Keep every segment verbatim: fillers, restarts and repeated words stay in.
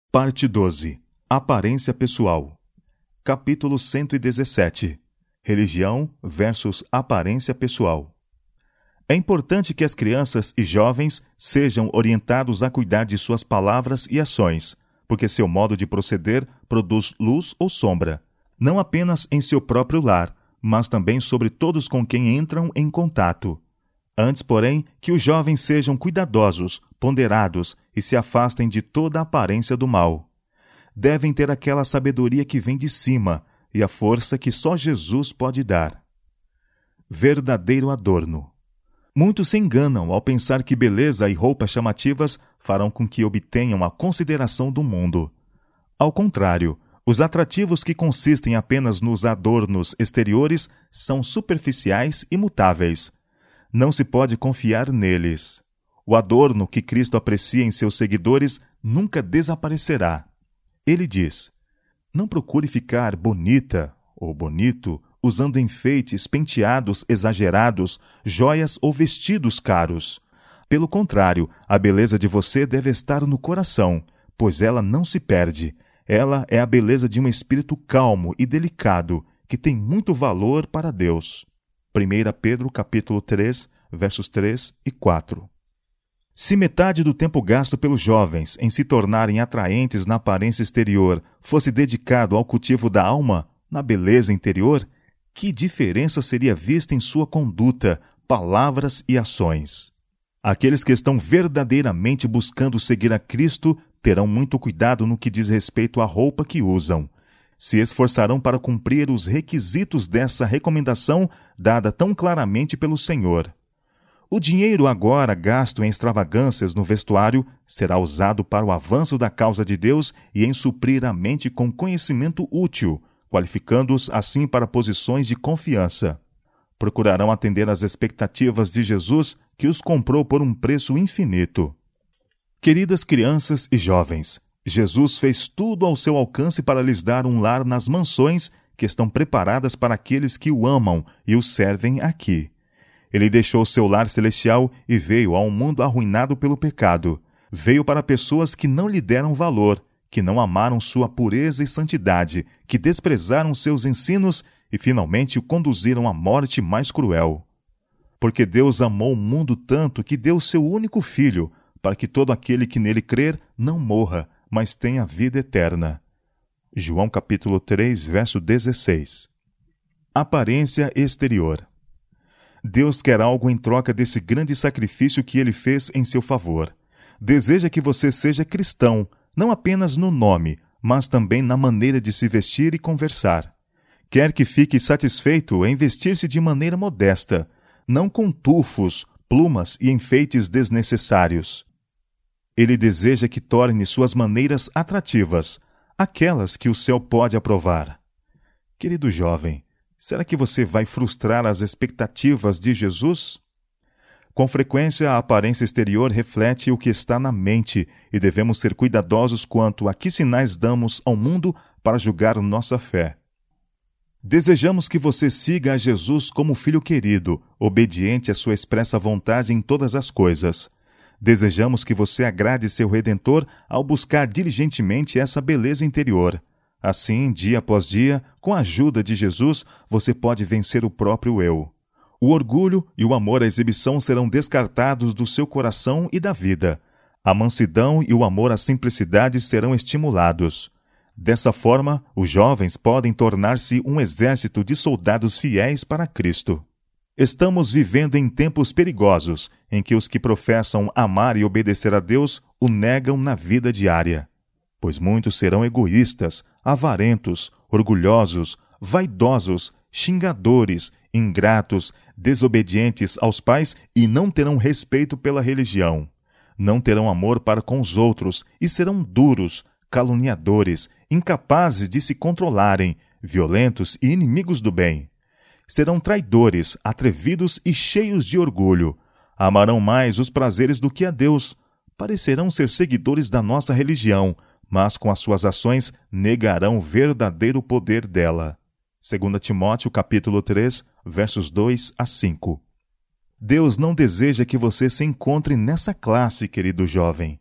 Parte doze. Aparência pessoal. Capítulo cento e dezessete. Religião versus aparência pessoal. É importante que as crianças e jovens sejam orientados a cuidar de suas palavras e ações, porque seu modo de proceder produz luz ou sombra, não apenas em seu próprio lar, mas também sobre todos com quem entram em contato. Antes, porém, que os jovens sejam cuidadosos, ponderados e se afastem de toda a aparência do mal. Devem ter aquela sabedoria que vem de cima e a força que só Jesus pode dar. Verdadeiro adorno. Muitos se enganam ao pensar que beleza e roupas chamativas farão com que obtenham a consideração do mundo. Ao contrário, os atrativos que consistem apenas nos adornos exteriores são superficiais e mutáveis. Não se pode confiar neles. O adorno que Cristo aprecia em seus seguidores nunca desaparecerá. Ele diz: não procure ficar bonita ou bonito usando enfeites, penteados exagerados, joias ou vestidos caros. Pelo contrário, a beleza de você deve estar no coração, pois ela não se perde. Ela é a beleza de um espírito calmo e delicado, que tem muito valor para Deus. primeira Pedro capítulo três, versos três e quatro. Se metade do tempo gasto pelos jovens em se tornarem atraentes na aparência exterior fosse dedicado ao cultivo da alma, na beleza interior, que diferença seria vista em sua conduta, palavras e ações? Aqueles que estão verdadeiramente buscando seguir a Cristo terão muito cuidado no que diz respeito à roupa que usam. Se esforçarão para cumprir os requisitos dessa recomendação dada tão claramente pelo Senhor. O dinheiro agora gasto em extravagâncias no vestuário será usado para o avanço da causa de Deus e em suprir a mente com conhecimento útil, qualificando-os assim para posições de confiança. Procurarão atender às expectativas de Jesus, que os comprou por um preço infinito. Queridas crianças e jovens, Jesus fez tudo ao seu alcance para lhes dar um lar nas mansões que estão preparadas para aqueles que o amam e o servem aqui. Ele deixou seu lar celestial e veio a um mundo arruinado pelo pecado. Veio para pessoas que não lhe deram valor, que não amaram sua pureza e santidade, que desprezaram seus ensinos e finalmente o conduziram à morte mais cruel. Porque Deus amou o mundo tanto que deu seu único Filho, para que todo aquele que nele crer não morra, mas tenha vida eterna. João capítulo três, verso dezesseis. Aparência exterior. Deus quer algo em troca desse grande sacrifício que ele fez em seu favor. Deseja que você seja cristão, não apenas no nome, mas também na maneira de se vestir e conversar. Quer que fique satisfeito em vestir-se de maneira modesta, não com tufos, plumas e enfeites desnecessários. Ele deseja que torne suas maneiras atrativas, aquelas que o céu pode aprovar. Querido jovem, será que você vai frustrar as expectativas de Jesus? Com frequência, a aparência exterior reflete o que está na mente e devemos ser cuidadosos quanto a que sinais damos ao mundo para julgar nossa fé. Desejamos que você siga a Jesus como filho querido, obediente à sua expressa vontade em todas as coisas. Desejamos que você agrade seu Redentor ao buscar diligentemente essa beleza interior. Assim, dia após dia, com a ajuda de Jesus, você pode vencer o próprio eu. O orgulho e o amor à exibição serão descartados do seu coração e da vida. A mansidão e o amor à simplicidade serão estimulados. Dessa forma, os jovens podem tornar-se um exército de soldados fiéis para Cristo. Estamos vivendo em tempos perigosos, em que os que professam amar e obedecer a Deus o negam na vida diária. Pois muitos serão egoístas, avarentos, orgulhosos, vaidosos, xingadores, ingratos, desobedientes aos pais e não terão respeito pela religião. Não terão amor para com os outros e serão duros, caluniadores, incapazes de se controlarem, violentos e inimigos do bem. Serão traidores, atrevidos e cheios de orgulho. Amarão mais os prazeres do que a Deus. Parecerão ser seguidores da nossa religião, mas com as suas ações negarão o verdadeiro poder dela. Segundo Timóteo capítulo três, versos dois a cinco. Deus não deseja que você se encontre nessa classe, querido jovem.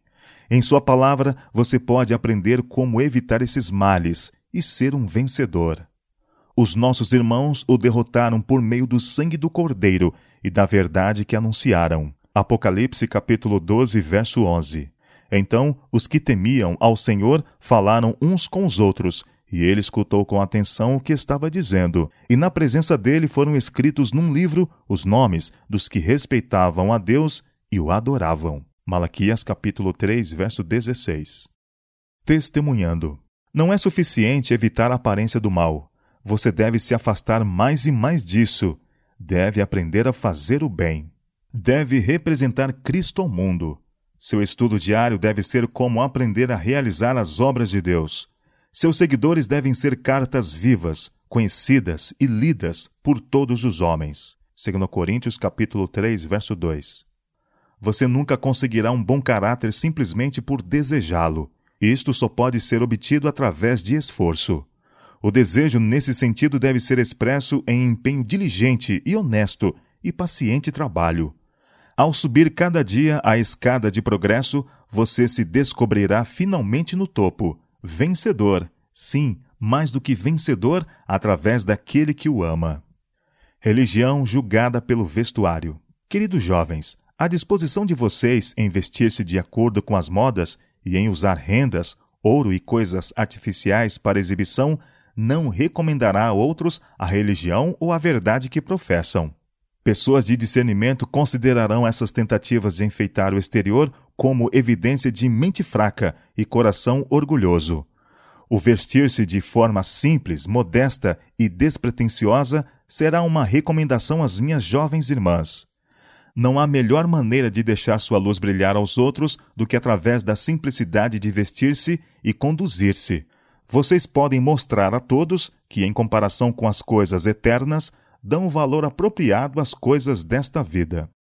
Em sua palavra, você pode aprender como evitar esses males e ser um vencedor. Os nossos irmãos o derrotaram por meio do sangue do Cordeiro e da verdade que anunciaram. Apocalipse capítulo doze, verso onze. Então, os que temiam ao Senhor falaram uns com os outros, e ele escutou com atenção o que estava dizendo. E na presença dele foram escritos num livro os nomes dos que respeitavam a Deus e o adoravam. Malaquias capítulo três, verso dezesseis. Testemunhando. Não é suficiente evitar a aparência do mal. Você deve se afastar mais e mais disso. Deve aprender a fazer o bem. Deve representar Cristo ao mundo. Seu estudo diário deve ser como aprender a realizar as obras de Deus. Seus seguidores devem ser cartas vivas, conhecidas e lidas por todos os homens. Segundo Coríntios capítulo três, verso dois. Você nunca conseguirá um bom caráter simplesmente por desejá-lo. Isto só pode ser obtido através de esforço. O desejo nesse sentido deve ser expresso em empenho diligente e honesto e paciente trabalho. Ao subir cada dia a escada de progresso, você se descobrirá finalmente no topo, vencedor, sim, mais do que vencedor, através daquele que o ama. Religião julgada pelo vestuário. Queridos jovens, a disposição de vocês em vestir-se de acordo com as modas e em usar rendas, ouro e coisas artificiais para exibição não recomendará a outros a religião ou a verdade que professam. Pessoas de discernimento considerarão essas tentativas de enfeitar o exterior como evidência de mente fraca e coração orgulhoso. O vestir-se de forma simples, modesta e despretensiosa será uma recomendação às minhas jovens irmãs. Não há melhor maneira de deixar sua luz brilhar aos outros do que através da simplicidade de vestir-se e conduzir-se. Vocês podem mostrar a todos que, em comparação com as coisas eternas, dão valor apropriado às coisas desta vida.